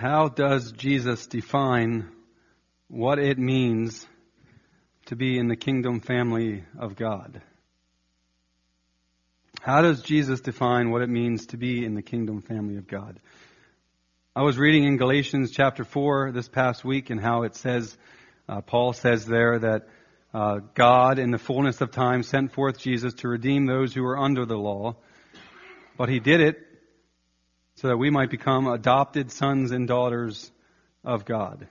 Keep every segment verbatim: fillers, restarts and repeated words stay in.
How does Jesus define what it means to be in the kingdom family of God? How does Jesus define what it means to be in the kingdom family of God? I was reading in Galatians chapter four this past week, and how it says, uh, Paul says there that uh, God in the fullness of time sent forth Jesus to redeem those who were under the law, but He did it so that we might become adopted sons and daughters of God.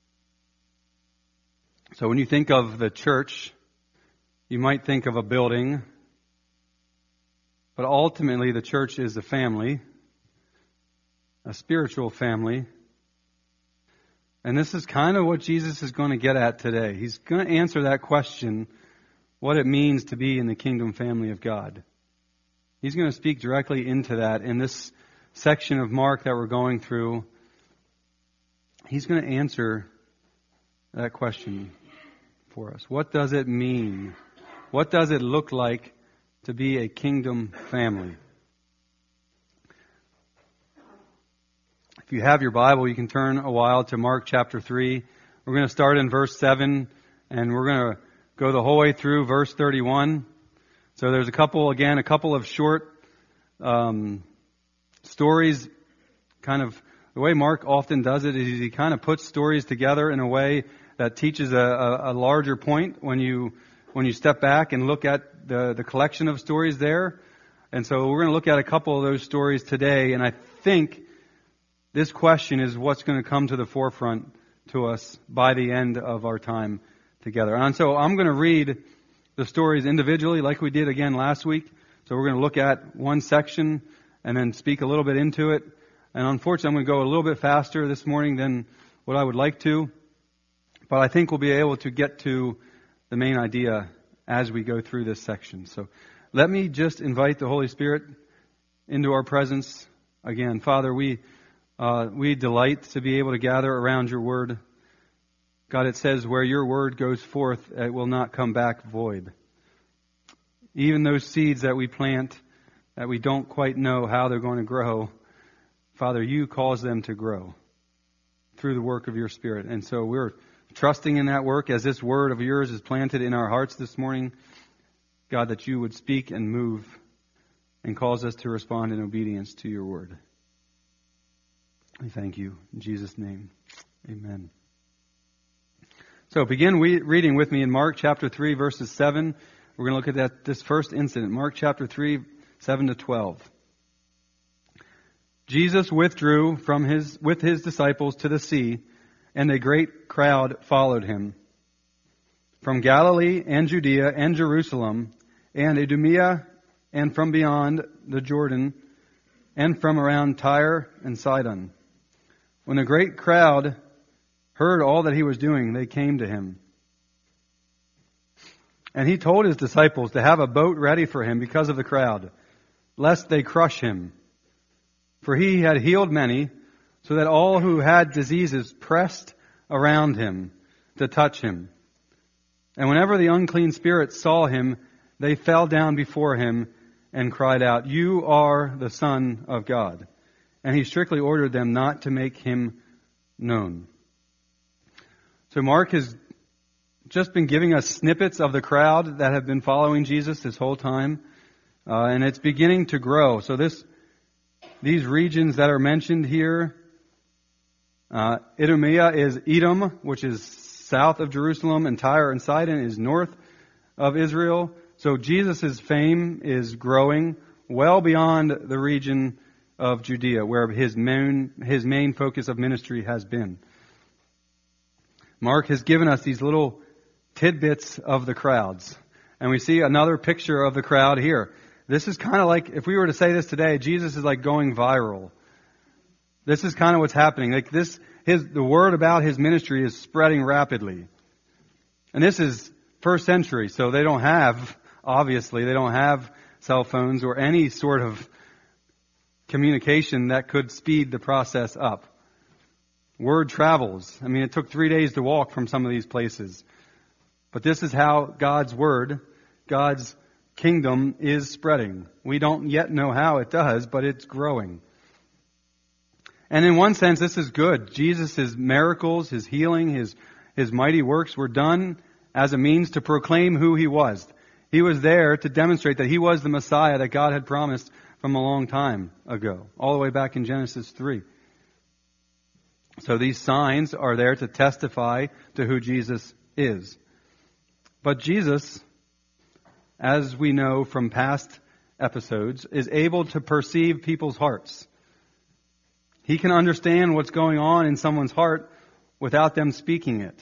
So when you think of the church, you might think of a building, but ultimately the church is a family, a spiritual family. And this is kind of what Jesus is going to get at today. He's going to answer that question, what it means to be in the kingdom family of God. He's going to speak directly into that in this section of Mark that we're going through. He's going to answer that question for us. What does it mean? What does it look like to be a kingdom family? If you have your Bible, you can turn a while to Mark chapter three. We're going to start in verse seven, and we're going to go the whole way through verse thirty-one. So there's a couple, again, a couple of short um, stories. Kind of the way Mark often does it is he kind of puts stories together in a way that teaches a, a, a larger point when you when you step back and look at the, the collection of stories there. And so we're going to look at a couple of those stories today, and I think this question is what's going to come to the forefront to us by the end of our time together. And so I'm going to read the stories individually like we did again last week. So we're going to look at one section and then speak a little bit into it. And unfortunately, I'm going to go a little bit faster this morning than what I would like to. But I think we'll be able to get to the main idea as we go through this section. So let me just invite the Holy Spirit into our presence again. Father, we uh, we delight to be able to gather around your word. God, it says where your word goes forth, it will not come back void. Even those seeds that we plant that we don't quite know how they're going to grow, Father, you cause them to grow through the work of your Spirit. And so we're trusting in that work as this word of yours is planted in our hearts this morning. God, that you would speak and move and cause us to respond in obedience to your word. We thank you. In Jesus' name, amen. So begin we, reading with me in Mark chapter three, verses seven. We're going to look at that this first incident. Mark chapter three, seven to twelve. Jesus withdrew from his with his disciples to the sea, and a great crowd followed him. From Galilee and Judea and Jerusalem and Idumea and from beyond the Jordan and from around Tyre and Sidon. When the great crowd heard all that he was doing, they came to him. And he told his disciples to have a boat ready for him because of the crowd, lest they crush him. For he had healed many, so that all who had diseases pressed around him to touch him. And whenever the unclean spirits saw him, they fell down before him and cried out, "You are the Son of God." And he strictly ordered them not to make him known. So Mark has just been giving us snippets of the crowd that have been following Jesus this whole time. Uh, and it's beginning to grow. So this, these regions that are mentioned here, uh, Idumea is Edom, which is south of Jerusalem, and Tyre and Sidon is north of Israel. So Jesus' fame is growing well beyond the region of Judea, where his main, his main focus of ministry has been. Mark has given us these little tidbits of the crowds. And we see another picture of the crowd here. This is kind of like, if we were to say this today, Jesus is like going viral. This is kind of what's happening. Like this, his, the word about his ministry is spreading rapidly. And this is first century, so they don't have, obviously, they don't have cell phones or any sort of communication that could speed the process up. Word travels. I mean, it took three days to walk from some of these places. But this is how God's word, God's kingdom is spreading. We don't yet know how it does, but it's growing. And in one sense, this is good. Jesus' miracles, His healing, His, His mighty works were done as a means to proclaim who He was. He was there to demonstrate that He was the Messiah that God had promised from a long time ago, all the way back in Genesis three. So these signs are there to testify to who Jesus is. But Jesus, as we know from past episodes, is able to perceive people's hearts. He can understand what's going on in someone's heart without them speaking it.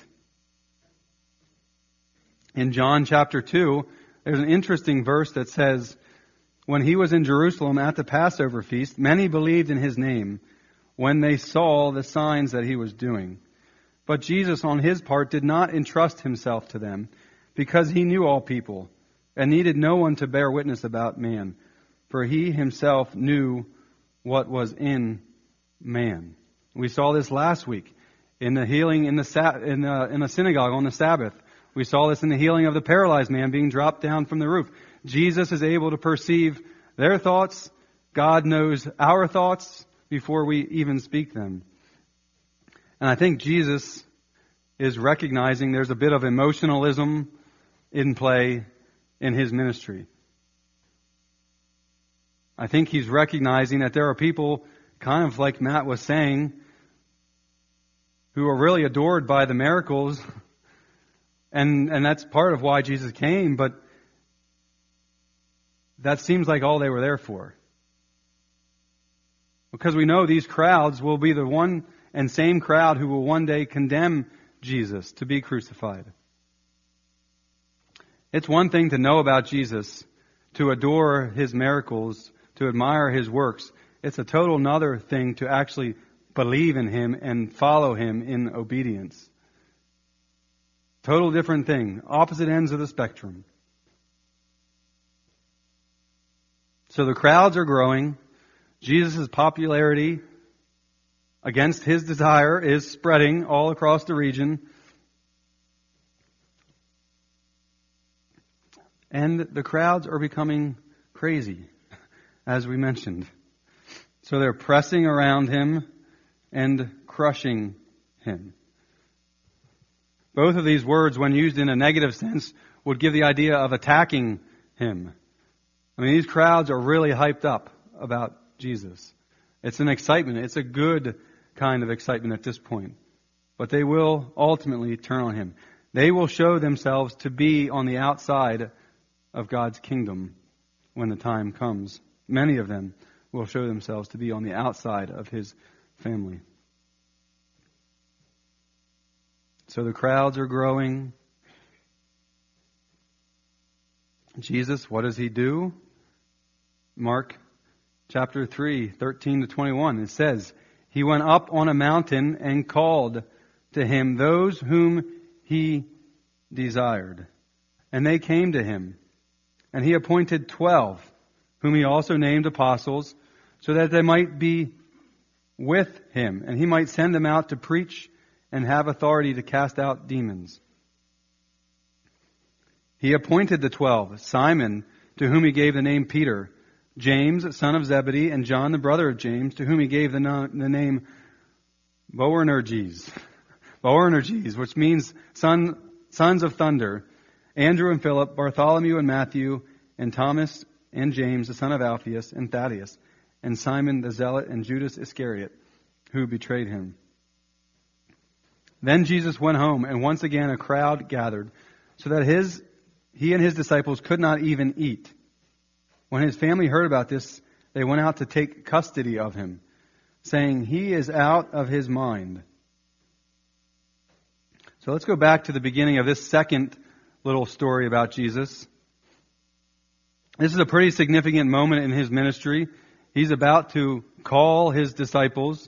In John chapter two, there's an interesting verse that says, when He was in Jerusalem at the Passover feast, many believed in His name when they saw the signs that He was doing. But Jesus, on His part, did not entrust Himself to them, because He knew all people and needed no one to bear witness about man, for He Himself knew what was in man. We saw this last week in the healing in the sa- in the, in the synagogue on the Sabbath. We saw this in the healing of the paralyzed man being dropped down from the roof. Jesus is able to perceive their thoughts. God knows our thoughts before we even speak them. And I think Jesus is recognizing there's a bit of emotionalism in play in His ministry. I think He's recognizing that there are people, kind of like Matt was saying, who are really adored by the miracles. And, and that's part of why Jesus came, but that seems like all they were there for. Because we know these crowds will be the one and same crowd who will one day condemn Jesus to be crucified. It's one thing to know about Jesus, to adore His miracles, to admire His works. It's a total another thing to actually believe in Him and follow Him in obedience. Total different thing. Opposite ends of the spectrum. So the crowds are growing. Jesus' popularity against His desire is spreading all across the region. And the crowds are becoming crazy, as we mentioned. So they're pressing around Him and crushing Him. Both of these words, when used in a negative sense, would give the idea of attacking Him. I mean, these crowds are really hyped up about Jesus. It's an excitement. It's a good kind of excitement at this point. But they will ultimately turn on Him. They will show themselves to be on the outside of God's kingdom when the time comes. Many of them will show themselves to be on the outside of His family. So the crowds are growing. Jesus, what does He do? Mark chapter three, thirteen to twenty-one. It says, He went up on a mountain and called to Him those whom He desired. And they came to Him. And He appointed twelve, whom He also named apostles, so that they might be with Him, and He might send them out to preach and have authority to cast out demons. He appointed the twelve, Simon, to whom He gave the name Peter, James, son of Zebedee, and John, the brother of James, to whom He gave the, no- the name Boanerges, Boanerges, which means son, sons of thunder, Andrew and Philip, Bartholomew and Matthew, and Thomas and James, the son of Alphaeus, and Thaddeus, and Simon the Zealot, and Judas Iscariot, who betrayed Him. Then Jesus went home, and once again a crowd gathered, so that his, he and His disciples could not even eat. When His family heard about this, they went out to take custody of Him, saying, He is out of His mind. So let's go back to the beginning of this second little story about Jesus. This is a pretty significant moment in His ministry. He's about to call His disciples.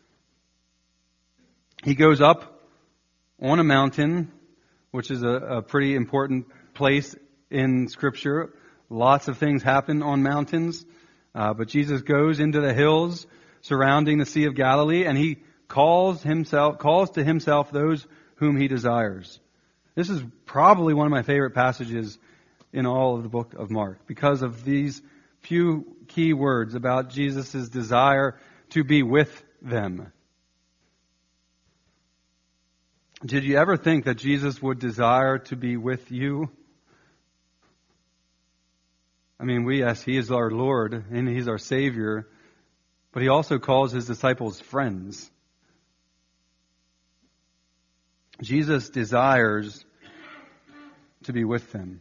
He goes up on a mountain, which is a, a pretty important place in Scripture. Lots of things happen on mountains. Uh, but Jesus goes into the hills surrounding the Sea of Galilee, and He calls himself, calls to Himself those whom He desires. This is probably one of my favorite passages in all of the book of Mark, because of these few key words about Jesus' desire to be with them. Did you ever think that Jesus would desire to be with you? I mean, we, yes, He is our Lord and He's our Savior, but He also calls His disciples friends. Jesus desires to be with them.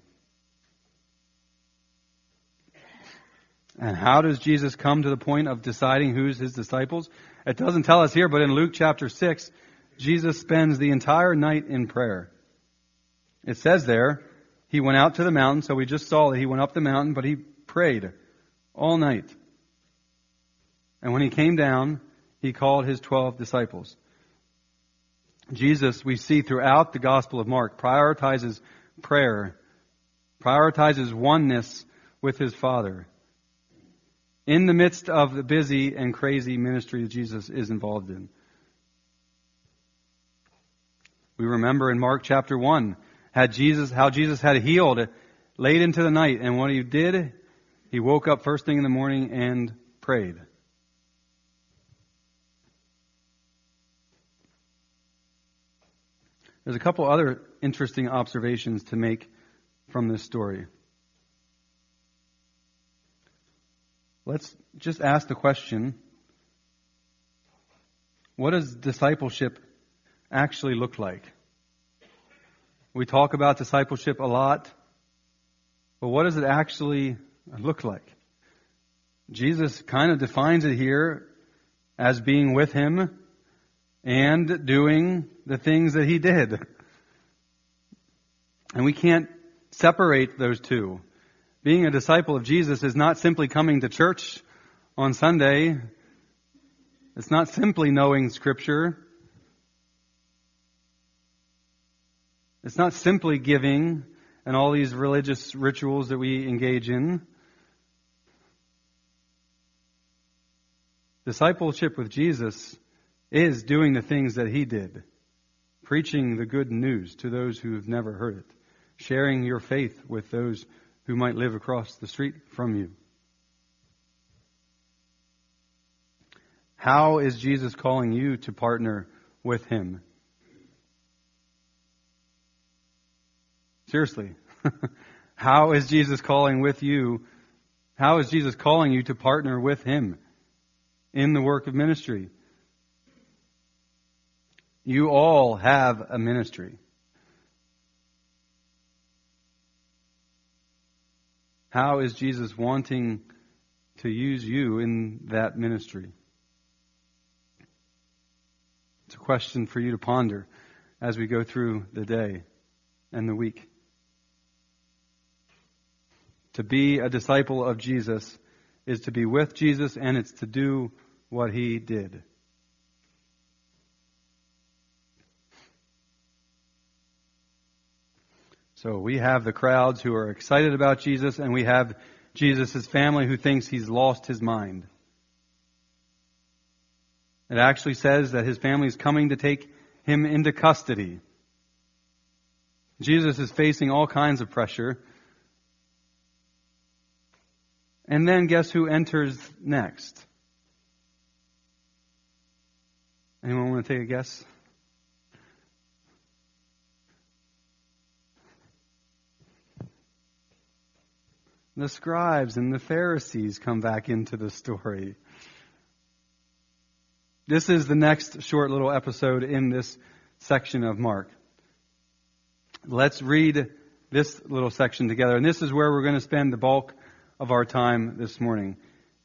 And how does Jesus come to the point of deciding who's His disciples? It doesn't tell us here, but in Luke chapter six, Jesus spends the entire night in prayer. It says there, He went out to the mountain, so we just saw that He went up the mountain, but He prayed all night. And when He came down, He called His twelve disciples. Jesus, we see throughout the Gospel of Mark, prioritizes prayer, prioritizes oneness with His Father, in the midst of the busy and crazy ministry that Jesus is involved in. We remember in Mark chapter one, had Jesus, how Jesus had healed late into the night, and what He did, He woke up first thing in the morning and prayed. There's a couple other interesting observations to make from this story. Let's just ask the question, what does discipleship actually look like? We talk about discipleship a lot, but what does it actually look like? Jesus kind of defines it here as being with Him and doing the things that He did. And we can't separate those two. Being a disciple of Jesus is not simply coming to church on Sunday. It's not simply knowing Scripture. It's not simply giving and all these religious rituals that we engage in. Discipleship with Jesus is doing the things that He did. Preaching the good news to those who have never heard it. Sharing your faith with those who might live across the street from you. How is Jesus calling you to partner with Him? Seriously. How is Jesus calling with you? How is Jesus calling you to partner with Him in the work of ministry? You all have a ministry. How is Jesus wanting to use you in that ministry? It's a question for you to ponder as we go through the day and the week. To be a disciple of Jesus is to be with Jesus, and it's to do what He did. So we have the crowds who are excited about Jesus, and we have Jesus' family who thinks He's lost His mind. It actually says that His family is coming to take Him into custody. Jesus is facing all kinds of pressure. And then guess who enters next? Anyone want to take a guess? The scribes and the Pharisees come back into the story. This is the next short little episode in this section of Mark. Let's read this little section together. And this is where we're going to spend the bulk of our time this morning.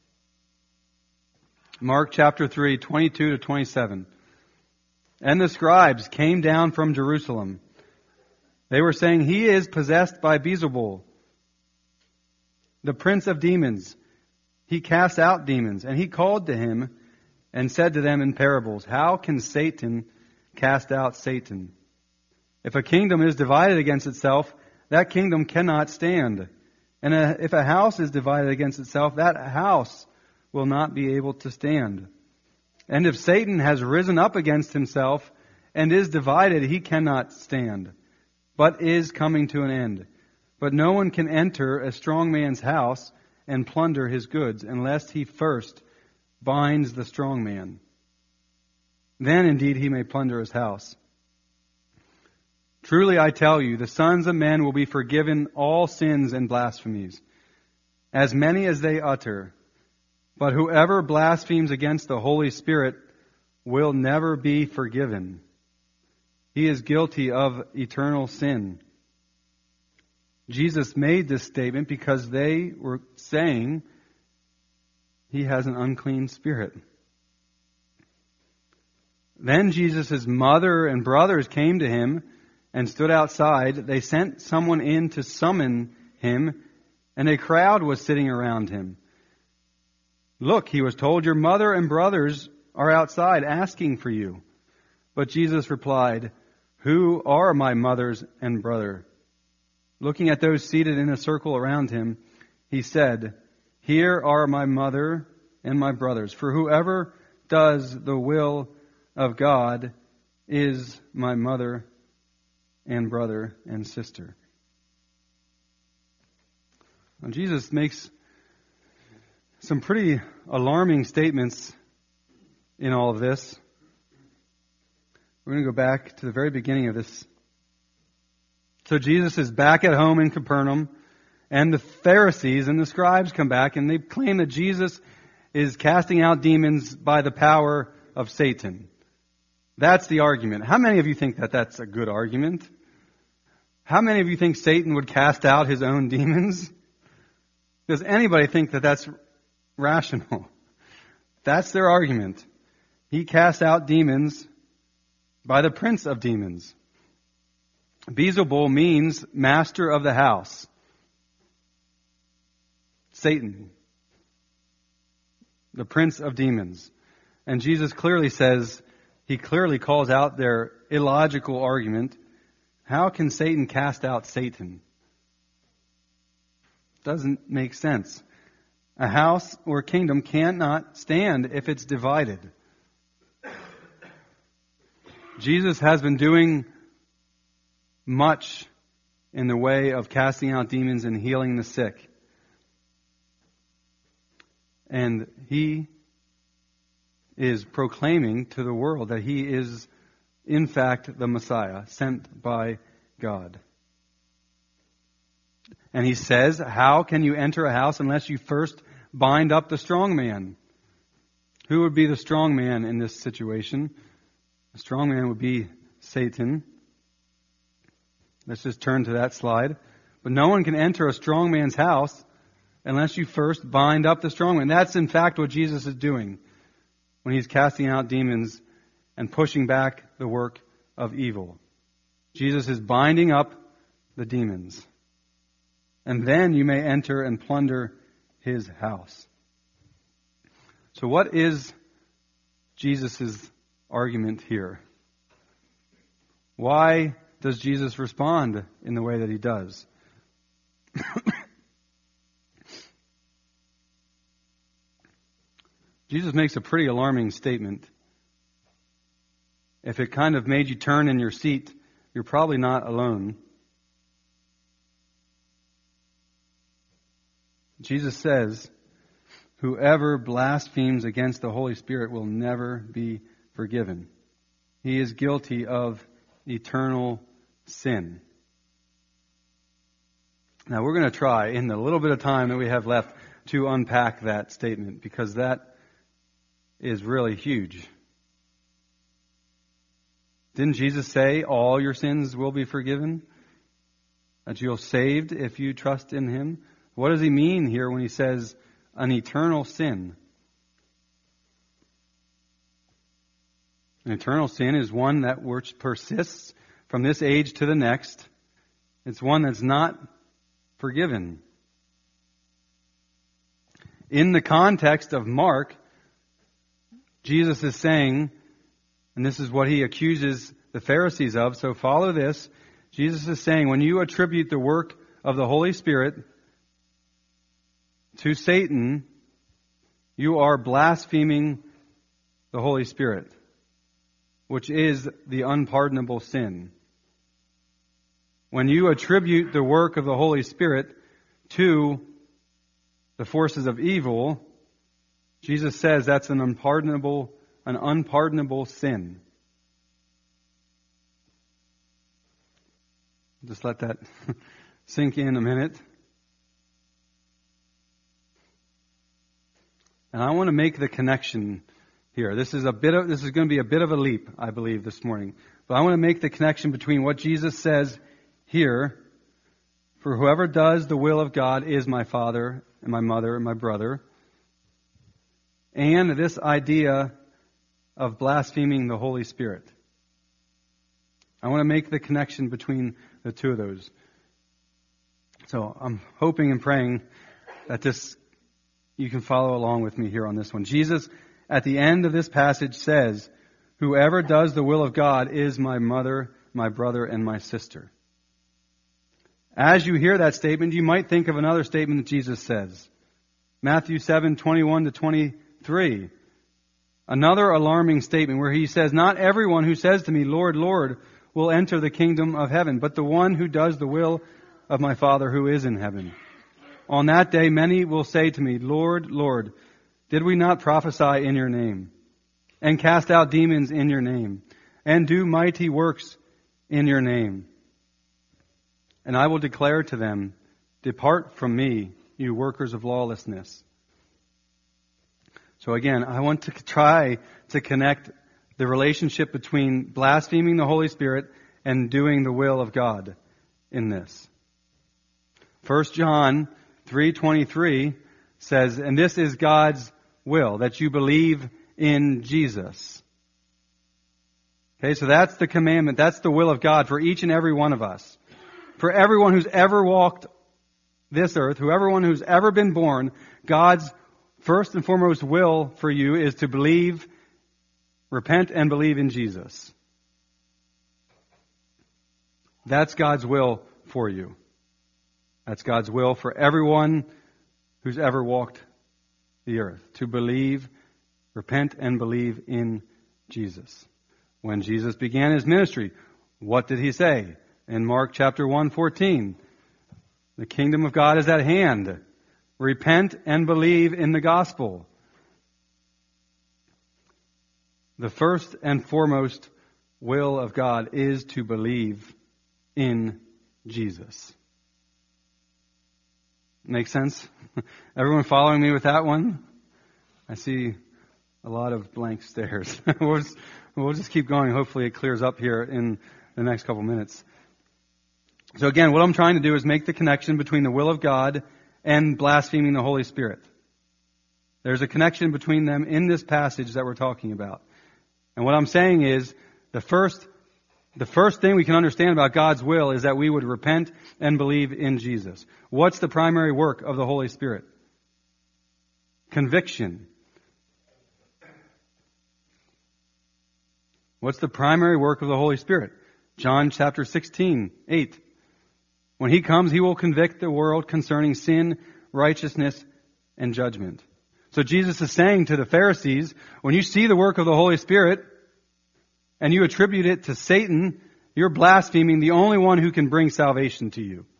Mark chapter three, twenty-two to twenty-seven. And the scribes came down from Jerusalem. They were saying, "He is possessed by Beelzebul, the prince of demons. He casts out demons." And He called to him and said to them in parables, "How can Satan cast out Satan? If a kingdom is divided against itself, that kingdom cannot stand. And a, if a house is divided against itself, that house will not be able to stand. And if Satan has risen up against himself and is divided, he cannot stand, but is coming to an end. But no one can enter a strong man's house and plunder his goods unless he first binds the strong man. Then indeed he may plunder his house. Truly I tell you, the sons of men will be forgiven all sins and blasphemies, as many as they utter. But whoever blasphemes against the Holy Spirit will never be forgiven. He is guilty of eternal sin. Jesus made this statement because they were saying he has an unclean spirit. Then Jesus' mother and brothers came to him and stood outside. They sent someone in to summon him, and a crowd was sitting around him. Look, he was told, your mother and brothers are outside asking for you. But Jesus replied, who are my mothers and brother? Looking at those seated in a circle around him, he said, here are my mother and my brothers. For whoever does the will of God is my mother and brother and sister. Now, Jesus makes some pretty alarming statements in all of this. We're going to go back to the very beginning of this. So Jesus is back at home in Capernaum, and the Pharisees and the scribes come back, and they claim that Jesus is casting out demons by the power of Satan. That's the argument. How many of you think that that's a good argument? How many of you think Satan would cast out his own demons? Does anybody think that that's rational? That's their argument. He cast out demons by the prince of demons. Beelzebul means master of the house. Satan, the prince of demons. And Jesus clearly says, he clearly calls out their illogical argument. How can Satan cast out Satan? Doesn't make sense. A house or kingdom cannot stand if it's divided. Jesus has been doing much in the way of casting out demons and healing the sick. And he is proclaiming to the world that he is, in fact, the Messiah, sent by God. And he says, how can you enter a house unless you first bind up the strong man? Who would be the strong man in this situation? The strong man would be Satan. Let's just turn to that slide. But no one can enter a strong man's house unless you first bind up the strong man. That's in fact what Jesus is doing when he's casting out demons and pushing back the work of evil. Jesus is binding up the demons. And then you may enter and plunder his house. So what is Jesus' argument here? Why does Jesus respond in the way that he does? Jesus makes a pretty alarming statement. If it kind of made you turn in your seat, you're probably not alone. Jesus says, whoever blasphemes against the Holy Spirit will never be forgiven. He is guilty of eternal sin. Now we're going to try, in the little bit of time that we have left, to unpack that statement, because that is really huge. Didn't Jesus say all your sins will be forgiven? That you're saved if you trust in him? What does he mean here when he says an eternal sin? An eternal sin is one that which persists from this age to the next. It's one that's not forgiven. In the context of Mark, Jesus is saying, and this is what he accuses the Pharisees of, so follow this. Jesus is saying, when you attribute the work of the Holy Spirit to Satan, you are blaspheming the Holy Spirit, which is the unpardonable sin. When you attribute the work of the Holy Spirit to the forces of evil, Jesus says that's an unpardonable, an unpardonable sin. Just let that sink in a minute. And I want to make the connection here. This is a bit of, this is going to be a bit of a leap, I believe, this morning. But I want to make the connection between what Jesus says here, for whoever does the will of God is my father and my mother and my brother, and this idea of blaspheming the Holy Spirit. I want to make the connection between the two of those. So I'm hoping and praying that this, you can follow along with me here on this one. Jesus, at the end of this passage, says, whoever does the will of God is my mother, my brother, and my sister. As you hear that statement, you might think of another statement that Jesus says. Matthew seven, twenty-one to twenty-three. Another alarming statement where he says, not everyone who says to me, Lord, Lord, will enter the kingdom of heaven, but the one who does the will of my Father who is in heaven. On that day, many will say to me, Lord, Lord, did we not prophesy in your name, and cast out demons in your name, and do mighty works in your name? And I will declare to them, depart from me, you workers of lawlessness. So again, I want to try to connect the relationship between blaspheming the Holy Spirit and doing the will of God in this. First John three twenty-three says, and this is God's will, that you believe in Jesus. Okay, so that's the commandment. That's the will of God for each and every one of us. For everyone who's ever walked this earth, whoever who's ever been born, God's first and foremost will for you is to believe, repent and believe in Jesus. That's God's will for you. That's God's will for everyone who's ever walked the earth, to believe, repent and believe in Jesus. When Jesus began his ministry, what did he say? In Mark chapter one fourteen, the kingdom of God is at hand. Repent and believe in the gospel. The first and foremost will of God is to believe in Jesus. Make sense? Everyone following me with that one? I see a lot of blank stares. we'll, just, we'll just keep going. Hopefully it clears up here in the next couple minutes. So again, what I'm trying to do is make the connection between the will of God and blaspheming the Holy Spirit. There's a connection between them in this passage that we're talking about. And what I'm saying is, the first, the first thing we can understand about God's will is that we would repent and believe in Jesus. What's the primary work of the Holy Spirit? Conviction. What's the primary work of the Holy Spirit? John chapter sixteen, eight. When he comes, he will convict the world concerning sin, righteousness, and judgment. So Jesus is saying to the Pharisees, when you see the work of the Holy Spirit and you attribute it to Satan, you're blaspheming the only one who can bring salvation to you.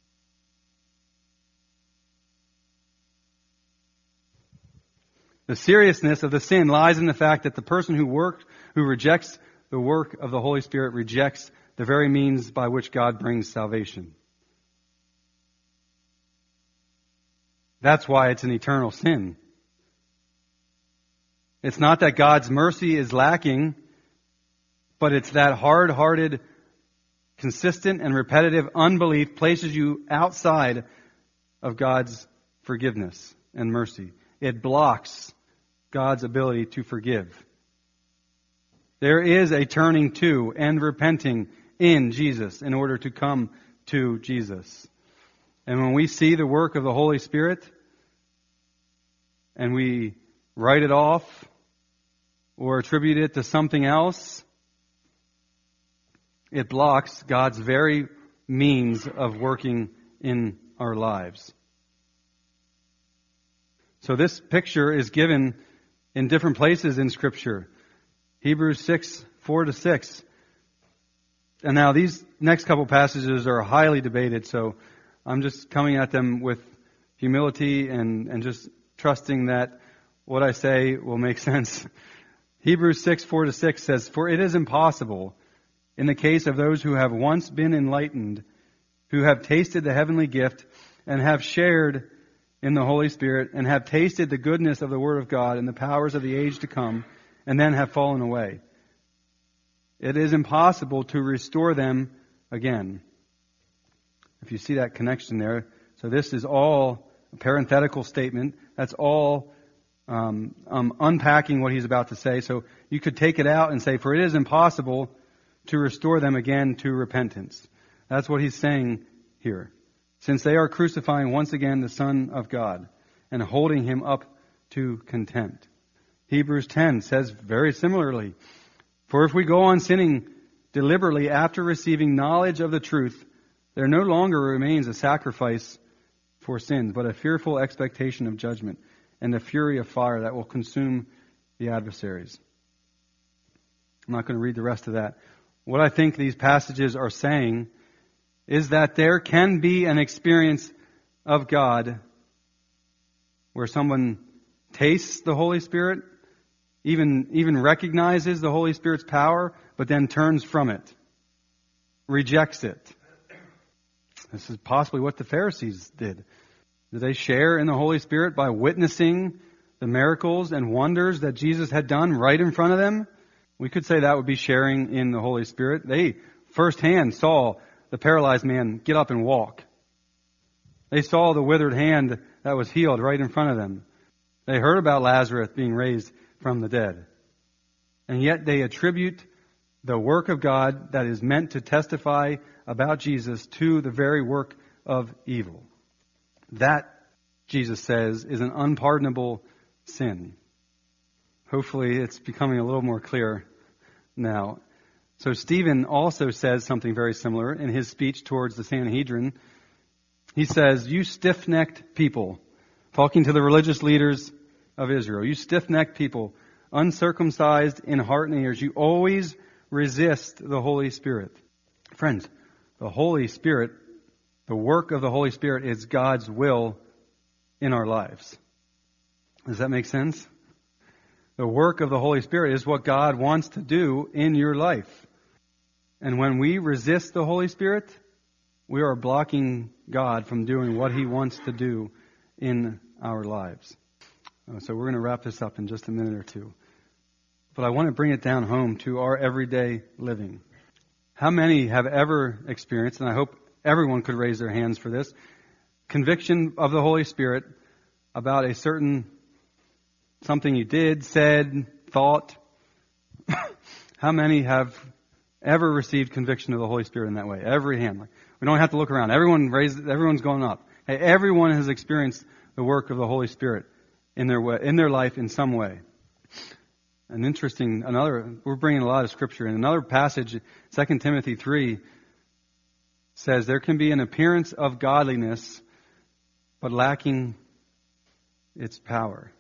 The seriousness of the sin lies in the fact that the person who works, who rejects the work of the Holy Spirit rejects the very means by which God brings salvation. That's why it's an eternal sin. It's not that God's mercy is lacking, but it's that hard-hearted, consistent and repetitive unbelief places you outside of God's forgiveness and mercy. It blocks God's ability to forgive. There is a turning to and repenting in Jesus in order to come to Jesus. And when we see the work of the Holy Spirit and we write it off or attribute it to something else, it blocks God's very means of working in our lives. So this picture is given in different places in Scripture. Hebrews six, four to six. And now these next couple passages are highly debated, so I'm just coming at them with humility and, and just trusting that what I say will make sense Hebrews six, four to six says, "For it is impossible, in the case of those who have once been enlightened, who have tasted the heavenly gift, and have shared in the Holy Spirit, and have tasted the goodness of the Word of God and the powers of the age to come, and then have fallen away. It is impossible to restore them again." If you see that connection there, so this is all a parenthetical statement. That's all um, um, unpacking what he's about to say. So you could take it out and say, "For it is impossible to restore them again to repentance." That's what he's saying here. Since they are crucifying once again the Son of God and holding him up to contempt. Hebrews ten says very similarly, "For if we go on sinning deliberately after receiving knowledge of the truth, there no longer remains a sacrifice for sins, but a fearful expectation of judgment and the fury of fire that will consume the adversaries." I'm not going to read the rest of that. What I think these passages are saying is that there can be an experience of God where someone tastes the Holy Spirit, even, even recognizes the Holy Spirit's power, but then turns from it, rejects it. This is possibly what the Pharisees did. Did they share in the Holy Spirit by witnessing the miracles and wonders that Jesus had done right in front of them? We could say that would be sharing in the Holy Spirit. They firsthand saw the paralyzed man get up and walk. They saw the withered hand that was healed right in front of them. They heard about Lazarus being raised from the dead. And yet they attribute the work of God that is meant to testify about Jesus to the very work of evil. That, Jesus says, is an unpardonable sin. Hopefully it's becoming a little more clear now. So Stephen also says something very similar in his speech towards the Sanhedrin. He says, "You stiff-necked people," talking to the religious leaders of Israel, "you stiff-necked people, uncircumcised in heart and ears, you always resist the Holy Spirit." Friends, the Holy Spirit, the work of the Holy Spirit is God's will in our lives. Does that make sense? The work of the Holy Spirit is what God wants to do in your life. And when we resist the Holy Spirit, we are blocking God from doing what He wants to do in our lives. So we're going to wrap this up in just a minute or two. But I want to bring it down home to our everyday living. How many have ever experienced, and I hope everyone could raise their hands for this, conviction of the Holy Spirit about a certain something you did, said, thought? How many have ever received conviction of the Holy Spirit in that way? Every hand. We don't have to look around. Everyone raised, everyone's going up. Hey, everyone has experienced the work of the Holy Spirit in their way, in their life in some way. An interesting, another, we're bringing a lot of scripture in. Another passage, Second Timothy three, says there can be an appearance of godliness, but lacking its power.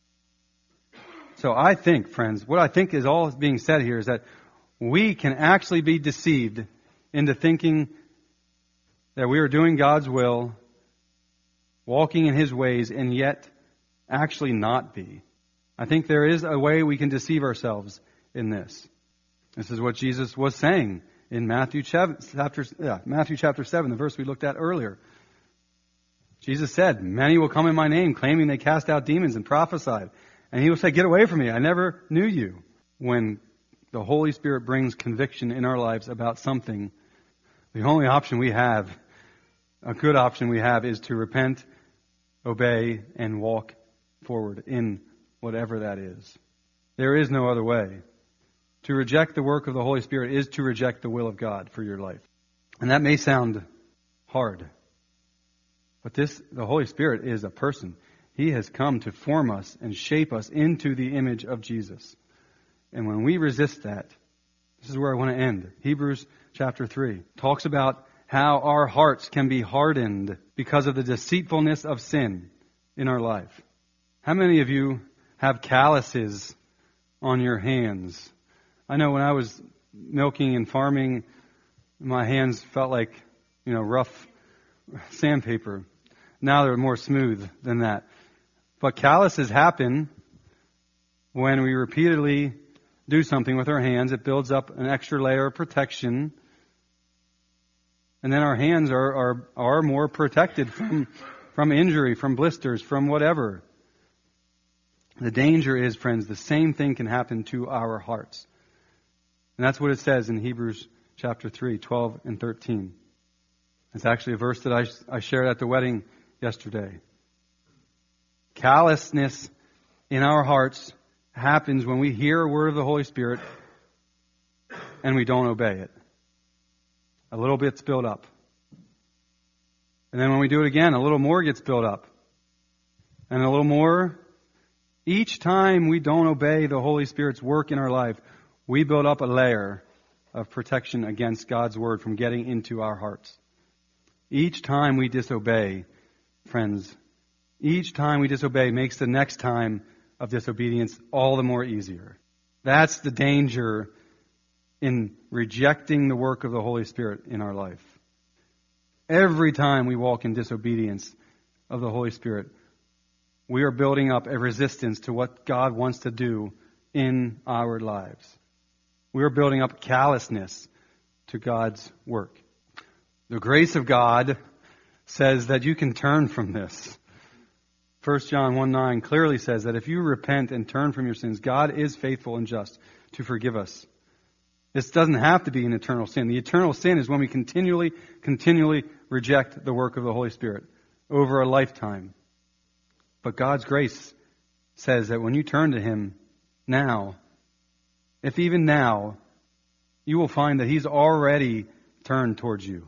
So I think, friends, what I think is all being said here is that we can actually be deceived into thinking that we are doing God's will, walking in His ways, and yet actually not be. I think there is a way we can deceive ourselves in this. This is what Jesus was saying in Matthew chapter, yeah, Matthew chapter seven, the verse we looked at earlier. Jesus said, "Many will come in my name, claiming they cast out demons and prophesied. And He will say, 'Get away from me, I never knew you.'" When the Holy Spirit brings conviction in our lives about something, the only option we have, a good option we have, is to repent, obey, and walk forward in whatever that is. There is no other way. To reject the work of the Holy Spirit is to reject the will of God for your life. And that may sound hard. But this, the Holy Spirit is a person. He has come to form us and shape us into the image of Jesus. And when we resist that, this is where I want to end. Hebrews chapter three talks about how our hearts can be hardened because of the deceitfulness of sin in our life. How many of you have calluses on your hands? I know when I was milking and farming, my hands felt like, you know, rough sandpaper. Now they're more smooth than that. But calluses happen when we repeatedly do something with our hands, it builds up an extra layer of protection. And then our hands are, are, are more protected from, from injury, from blisters, from whatever. The danger is, friends, the same thing can happen to our hearts. And that's what it says in Hebrews chapter three, twelve and thirteen. It's actually a verse that I, I shared at the wedding yesterday. Callousness in our hearts happens when we hear a word of the Holy Spirit and we don't obey it. A little bit's built up. And then when we do it again, a little more gets built up. And a little more. Each time we don't obey the Holy Spirit's work in our life, we build up a layer of protection against God's Word from getting into our hearts. Each time we disobey, friends, each time we disobey makes the next time of disobedience all the more easier. That's the danger in rejecting the work of the Holy Spirit in our life. Every time we walk in disobedience of the Holy Spirit, we are building up a resistance to what God wants to do in our lives. We are building up callousness to God's work. The grace of God says that you can turn from this. First John one nine clearly says that if you repent and turn from your sins, God is faithful and just to forgive us. This doesn't have to be an eternal sin. The eternal sin is when we continually, continually reject the work of the Holy Spirit over a lifetime. But God's grace says that when you turn to Him now, if even now, you will find that He's already turned towards you.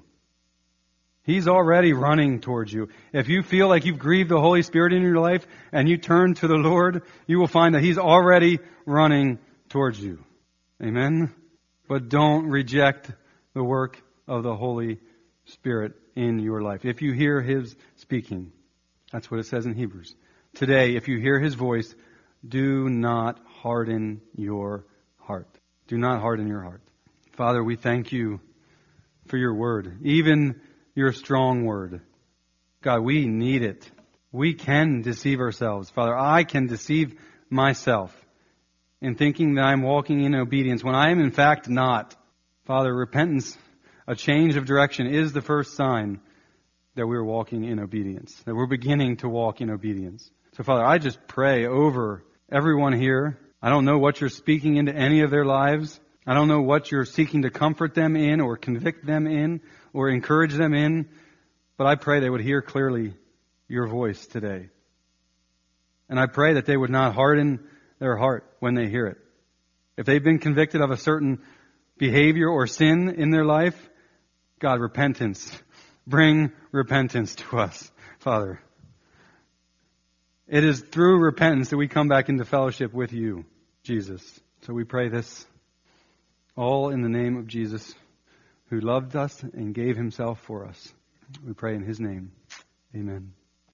He's already running towards you. If you feel like you've grieved the Holy Spirit in your life and you turn to the Lord, you will find that He's already running towards you. Amen? But don't reject the work of the Holy Spirit in your life. If you hear His speaking, that's what it says in Hebrews. Today, if you hear His voice, do not harden your heart. Do not harden your heart. Father, we thank You for Your word, even Your strong word. God, we need it. We can deceive ourselves. Father, I can deceive myself in thinking that I'm walking in obedience when I am in fact not. Father, repentance, a change of direction, is the first sign that we're walking in obedience, that we're beginning to walk in obedience. So Father, I just pray over everyone here. I don't know what You're speaking into any of their lives. I don't know what You're seeking to comfort them in or convict them in or encourage them in. But I pray they would hear clearly Your voice today. And I pray that they would not harden their heart when they hear it. If they've been convicted of a certain behavior or sin in their life, God, repentance. Bring repentance to us, Father. It is through repentance that we come back into fellowship with You, Jesus. So we pray this all in the name of Jesus, who loved us and gave Himself for us. We pray in His name. Amen.